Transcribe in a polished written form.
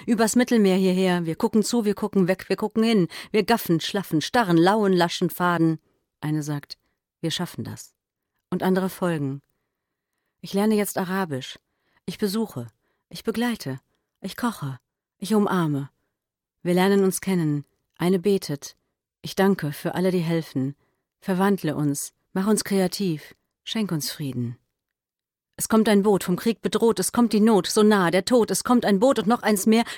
übers Mittelmeer hierher. Wir gucken zu, wir gucken weg, wir gucken hin. Wir gaffen, schlaffen, starren, lauen, laschen, faden. Eine sagt, wir schaffen das. Und andere folgen. Ich lerne jetzt Arabisch. Ich besuche. Ich begleite. Ich koche. Ich umarme. Wir lernen uns kennen. Eine betet. Ich danke für alle, die helfen. Verwandle uns. Mach uns kreativ. Schenk uns Frieden. Es kommt ein Boot, vom Krieg bedroht, es kommt die Not, so nah, der Tod, es kommt ein Boot und noch eins mehr,